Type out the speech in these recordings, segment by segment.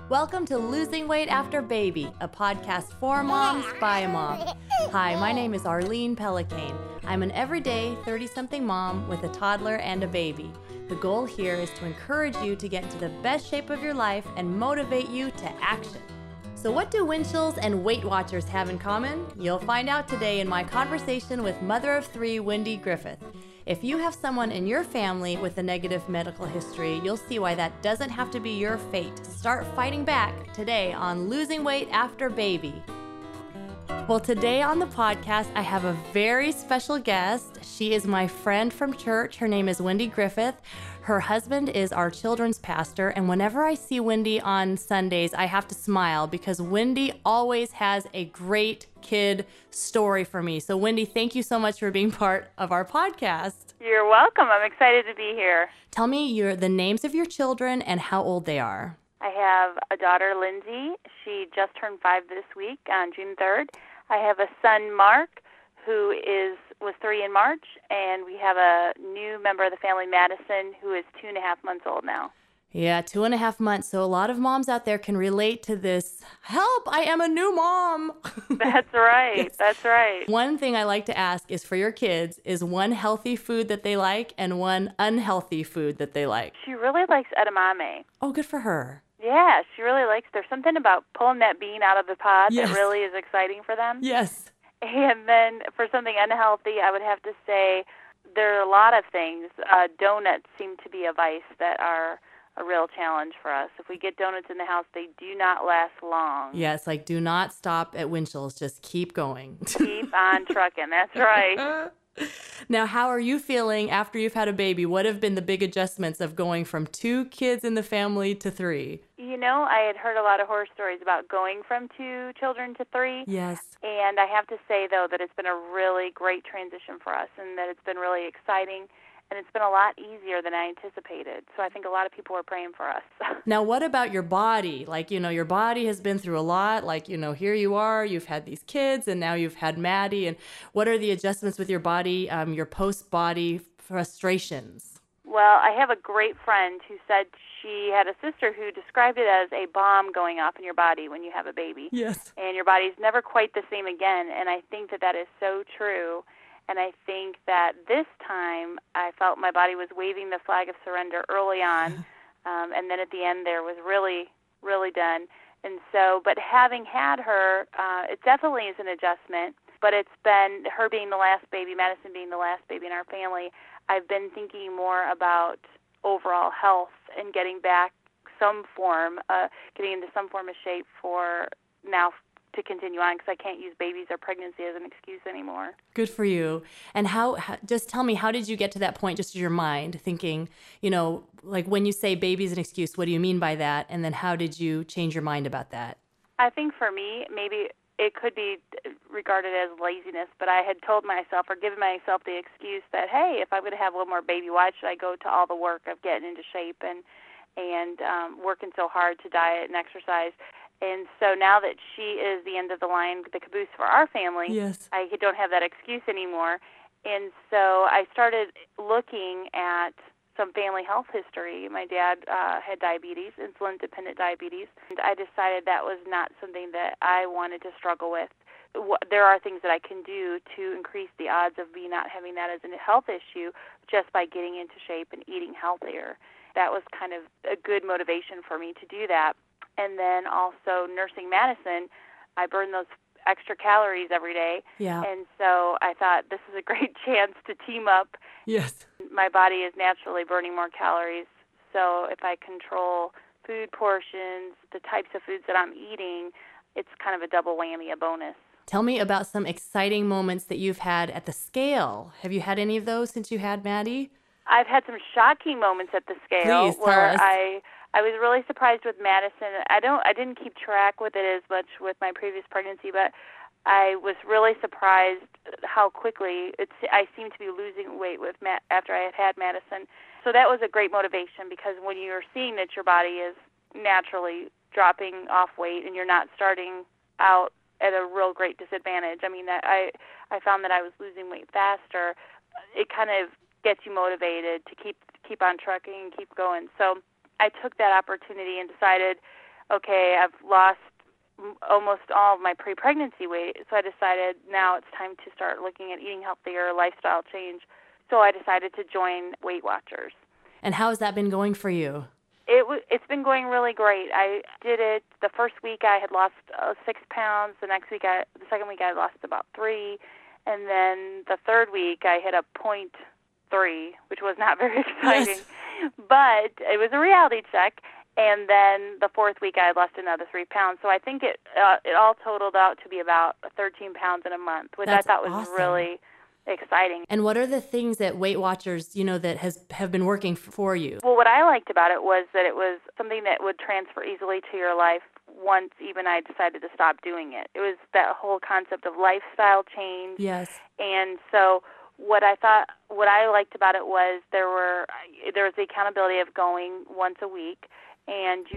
Welcome to Losing Weight After Baby, a podcast for moms by a mom. Hi, my name is Arlene Pellicane. I'm an everyday 30-something mom with a toddler and a baby. The goal here is to encourage you to get into the best shape of your life and motivate you to action. So what do Winchell's and Weight Watchers have in common? You'll find out today in my conversation with mother of three, Wendy Griffith. If you have someone in your family with a negative medical history, you'll see why that doesn't have to be your fate. Start fighting back today on Losing Weight After Baby. Well, today on the podcast, I have a very special guest. She is my friend from church. Her name is Wendy Griffith. Her husband is our children's pastor, and whenever I see Wendy on Sundays, I have to smile because Wendy always has a great kid story for me. So Wendy, thank you so much for being part of our podcast. You're welcome. I'm excited to be here. Tell me the names of your children and how old they are. I have a daughter, Lindsay. She just turned 5 this week on June 3rd. I have a son, Mark, who was 3 in March, and we have a new member of the family, Madison, who is 2.5 months old now. Yeah, 2.5 months. So a lot of moms out there can relate to this. Help, I am a new mom. That's right. Yes. That's right. One thing I like to ask is for your kids, is one healthy food that they like and one unhealthy food that they like? She really likes edamame. Oh, good for her. Yeah, she really likes. There's something about pulling that bean out of the pod Yes. that really is exciting for them. Yes. And then for something unhealthy, I would have to say there are a lot of things. Donuts seem to be a vice that are a real challenge for us. If we get donuts in the house, they do not last long. Yes, like do not stop at Winchell's. Just keep going. Keep on trucking. That's right. Now, how are you feeling after you've had a baby? What have been the big adjustments of going from 2 kids in the family to 3? You know, I had heard a lot of horror stories about going from 2 children to 3. Yes. And I have to say, though, that it's been a really great transition for us and that it's been really exciting. And it's been a lot easier than I anticipated. So I think a lot of people are praying for us. Now, what about your body? Like, your body has been through a lot. Like, here you are, you've had these kids, and now you've had Maddie. And what are the adjustments with your body, your post-body frustrations? Well, I have a great friend who said she had a sister who described it as a bomb going off in your body when you have a baby. Yes. And your body's never quite the same again. And I think that is so true. And I think that this time I felt my body was waving the flag of surrender early on, and then at the end there was really, really done. And so, but having had her, it definitely is an adjustment, but it's been her being the last baby, Madison being the last baby in our family, I've been thinking more about overall health and getting back getting into some form of shape for now to continue on, because I can't use babies or pregnancy as an excuse anymore. Good for you. And just tell me, how did you get to that point, just in your mind, thinking, like when you say baby's an excuse, what do you mean by that? And then how did you change your mind about that? I think for me, maybe it could be regarded as laziness, but I had told myself or given myself the excuse that, hey, if I'm going to have one more baby, why should I go to all the work of getting into shape and working so hard to diet and exercise? And so now that she is the end of the line, the caboose for our family, Yes. I don't have that excuse anymore. And so I started looking at some family health history. My dad had diabetes, insulin-dependent diabetes, and I decided that was not something that I wanted to struggle with. There are things that I can do to increase the odds of me not having that as a health issue just by getting into shape and eating healthier. That was kind of a good motivation for me to do that. And then also nursing Madison, I burn those extra calories every day. Yeah. And so I thought this is a great chance to team up. Yes. My body is naturally burning more calories. So if I control food portions, the types of foods that I'm eating, it's kind of a double whammy, a bonus. Tell me about some exciting moments that you've had at the scale. Have you had any of those since you had Maddie? I've had some shocking moments at the scale. Please, tell where us. I was really surprised with Madison. I didn't keep track with it as much with my previous pregnancy, but I was really surprised how quickly I seemed to be losing weight after I had had Madison. So that was a great motivation, because when you're seeing that your body is naturally dropping off weight and you're not starting out at a real great disadvantage, I mean, that I found that I was losing weight faster. It kind of gets you motivated to keep on trucking and keep going. So I took that opportunity and decided okay, I've lost almost all of my pre-pregnancy weight, so I decided now it's time to start looking at eating healthier, lifestyle change. So I decided to join Weight Watchers. And how has that been going for you? It's been going really great. I did it the first week. I had lost 6 pounds. The second week I lost about 3, and then the third week I hit a 0.3, which was not very exciting, Yes. but it was a reality check. And then the fourth week I had lost another 3 pounds. So I think it all totaled out to be about 13 pounds in a month, which That's I thought was awesome. really exciting. And what are the things that Weight Watchers, that have been working for you? Well, what I liked about it was that it was something that would transfer easily to your life once even I decided to stop doing it. It was that whole concept of lifestyle change. Yes. And so what I liked about it was there was the accountability of going once a week, and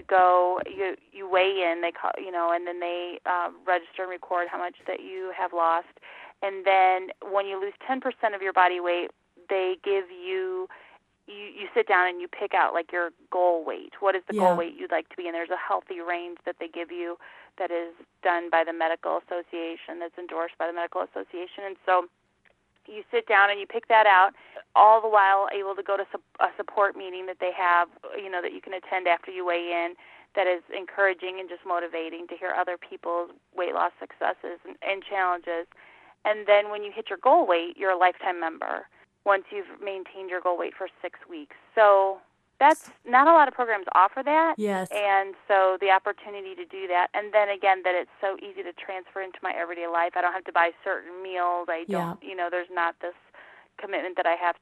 you weigh in, and then they register and record how much that you have lost. And then when you lose 10% of your body weight, they give you sit down and you pick out like your goal weight. What is the goal weight you'd like to be in? There's a healthy range that they give you that is done by the medical association, that's endorsed by the medical association. And so you sit down and you pick that out, all the while able to go to a support meeting that they have, that you can attend after you weigh in, that is encouraging and just motivating to hear other people's weight loss successes and challenges. And then when you hit your goal weight, you're a lifetime member once you've maintained your goal weight for 6 weeks. So that's not a lot of programs offer that. Yes. And so the opportunity to do that, and then again that it's so easy to transfer into my everyday life. I don't have to buy certain meals. I don't, there's not this commitment that I have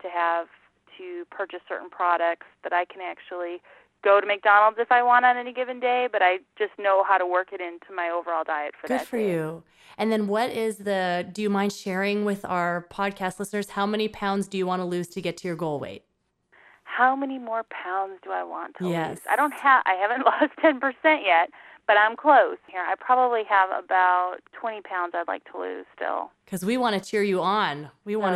to purchase certain products, that I can actually go to McDonald's if I want on any given day, but I just know how to work it into my overall diet for that day. Good for you. And then do you mind sharing with our podcast listeners, how many pounds do you want to lose to get to your goal weight? How many more pounds do I want to Yes. lose? I haven't lost 10% yet, but I'm close. Here, I probably have about 20 pounds I'd like to lose still. Because we want to cheer you on.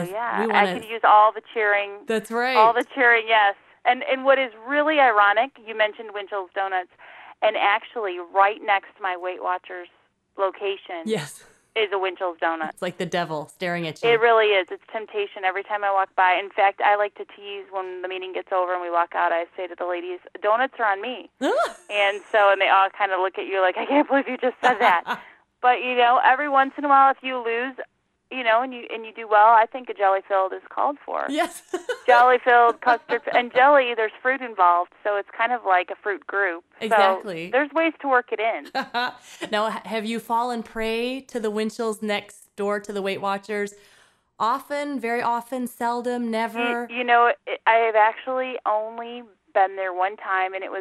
I could use all the cheering. That's right. All the cheering, yes. And what is really ironic, you mentioned Winchell's Donuts, and actually right next to my Weight Watchers location is a Winchell's Donut. It's like the devil staring at you. It really is. It's temptation every time I walk by. In fact, I like to tease when the meeting gets over and we walk out. I say to the ladies, donuts are on me. And they all kind of look at you like, I can't believe you just said that. But, every once in a while, if you lose, and you do well, I think a jelly-filled is called for. Yes. Jelly-filled, custard, and jelly, there's fruit involved, so it's kind of like a fruit group. Exactly. So there's ways to work it in. Now, have you fallen prey to the Winchells next door to the Weight Watchers? Often, very often, seldom, never? I have actually only been there one time, and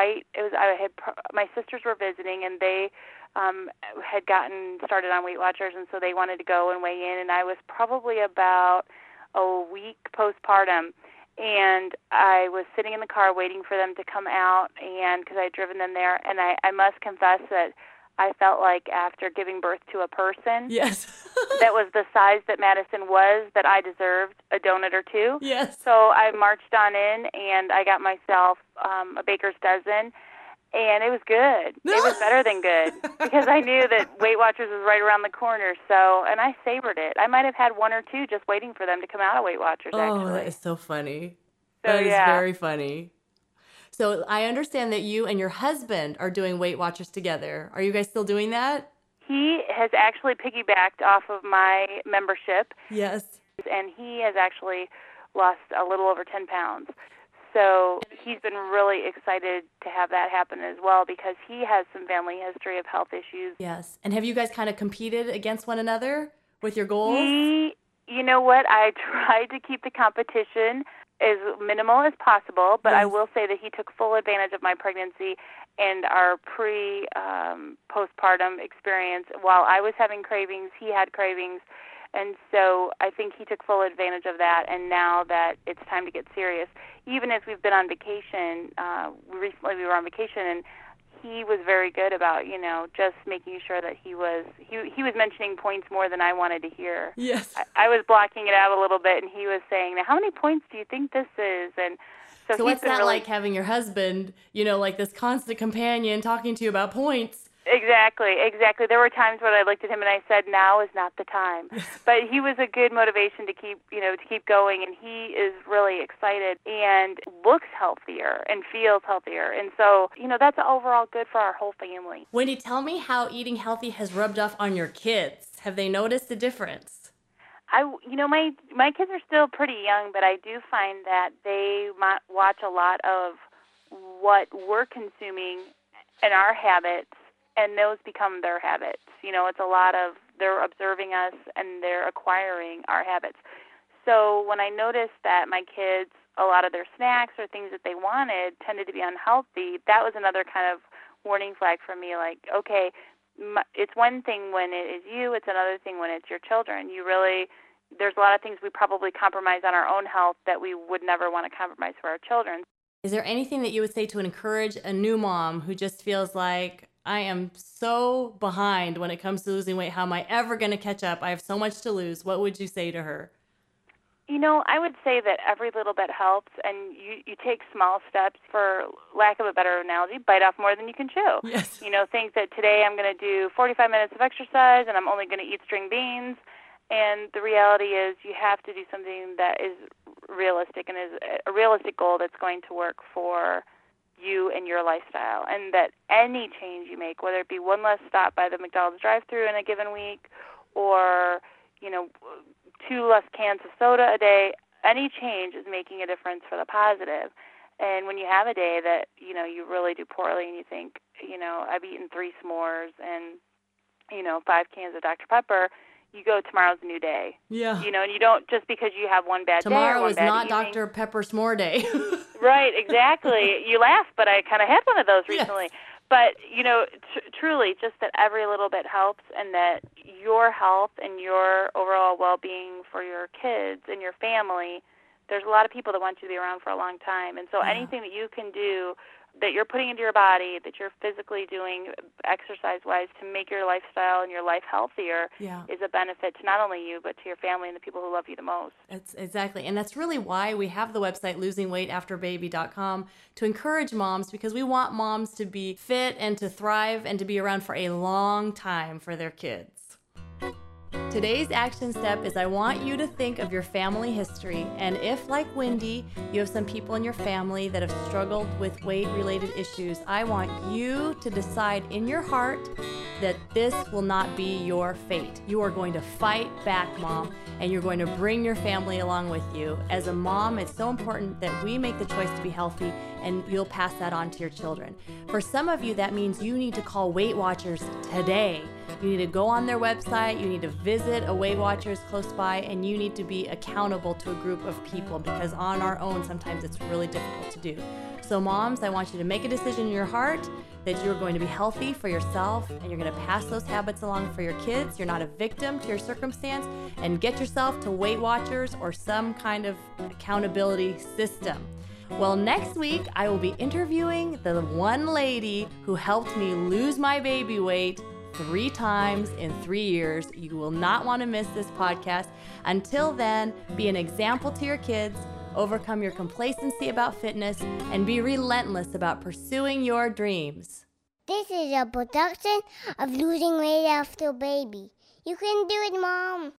my sisters were visiting, and they had gotten started on Weight Watchers, and so they wanted to go and weigh in, and I was probably about a week postpartum, and I was sitting in the car waiting for them to come out, and because I had driven them there, and I must confess that I felt like after giving birth to a person that was the size that Madison was, that I deserved a donut or two. Yes. So I marched on in, and I got myself a baker's dozen, and it was good. It was better than good, because I knew that Weight Watchers was right around the corner. So, and I savored it. I might have had 1 or 2 just waiting for them to come out of Weight Watchers, actually. Oh, that is so funny. So, that is very funny. So I understand that you and your husband are doing Weight Watchers together. Are you guys still doing that? He has actually piggybacked off of my membership. Yes. And he has actually lost a little over 10 pounds. So he's been really excited to have that happen as well, because he has some family history of health issues. Yes. And have you guys kind of competed against one another with your goals? You know what? I tried to keep the competition as minimal as possible, but I will say that he took full advantage of my pregnancy and our postpartum experience. While I was having cravings, he had cravings. And so I think he took full advantage of that, and now that it's time to get serious, even as we've been on vacation, recently we were on vacation, and he was very good about, just making sure that he was mentioning points more than I wanted to hear. Yes. I was blocking it out a little bit, and he was saying, now, how many points do you think this is? And So he's what's been that really like, having your husband, like this constant companion talking to you about points? Exactly. There were times when I looked at him and I said, "Now is not the time." But he was a good motivation to keep going, and he is really excited and looks healthier and feels healthier. And so, that's overall good for our whole family. Wendy, tell me how eating healthy has rubbed off on your kids. Have they noticed a difference? My kids are still pretty young, but I do find that they watch a lot of what we're consuming and our habits, and those become their habits. It's a lot of they're observing us and they're acquiring our habits. So when I noticed that my kids, a lot of their snacks or things that they wanted tended to be unhealthy, that was another kind of warning flag for me. Like, okay, it's one thing when it is you, it's another thing when it's your children. There's a lot of things we probably compromise on our own health that we would never want to compromise for our children. Is there anything that you would say to encourage a new mom who just feels like, I am so behind when it comes to losing weight? How am I ever going to catch up? I have so much to lose. What would you say to her? I would say that every little bit helps, and you take small steps. For lack of a better analogy, bite off more than you can chew. Yes. Think that today I'm going to do 45 minutes of exercise, and I'm only going to eat string beans. And the reality is you have to do something that is realistic and is a realistic goal that's going to work for you and your lifestyle. And that any change you make, whether it be one less stop by the McDonald's drive-thru in a given week or, 2 less cans of soda a day, any change is making a difference for the positive. And when you have a day that, you really do poorly and you think, I've eaten 3 s'mores and, 5 cans of Dr. Pepper, you go, tomorrow's a new day. Yeah. And you don't, just because you have one bad Tomorrow day or one is bad not evening. Dr. Pepper S'more Day. Right, exactly. You laugh, but I kind of had one of those recently. Yes. But, truly, just that every little bit helps, and that your health and your overall well-being for your kids and your family, there's a lot of people that want you to be around for a long time. And so anything that you can do that you're putting into your body, that you're physically doing exercise-wise to make your lifestyle and your life healthier is a benefit to not only you, but to your family and the people who love you the most. Exactly. And that's really why we have the website losingweightafterbaby.com, to encourage moms, because we want moms to be fit and to thrive and to be around for a long time for their kids. Today's action step is I want you to think of your family history, and if, like Wendy, you have some people in your family that have struggled with weight-related issues, I want you to decide in your heart that this will not be your fate. You are going to fight back, Mom, and you're going to bring your family along with you. As a mom, it's so important that we make the choice to be healthy, and you'll pass that on to your children. For some of you, that means you need to call Weight Watchers today. You need to go on their website, you need to visit a Weight Watchers close by, and you need to be accountable to a group of people, because on our own, sometimes it's really difficult to do. So moms, I want you to make a decision in your heart that you're going to be healthy for yourself, and you're going to pass those habits along for your kids. You're not a victim to your circumstance, and get yourself to Weight Watchers or some kind of accountability system. Well, next week, I will be interviewing the one lady who helped me lose my baby weight 3 times in 3 years. You will not want to miss this podcast. Until then, be an example to your kids, overcome your complacency about fitness, and be relentless about pursuing your dreams. This is a production of Losing Weight After Baby. You can do it, Mom.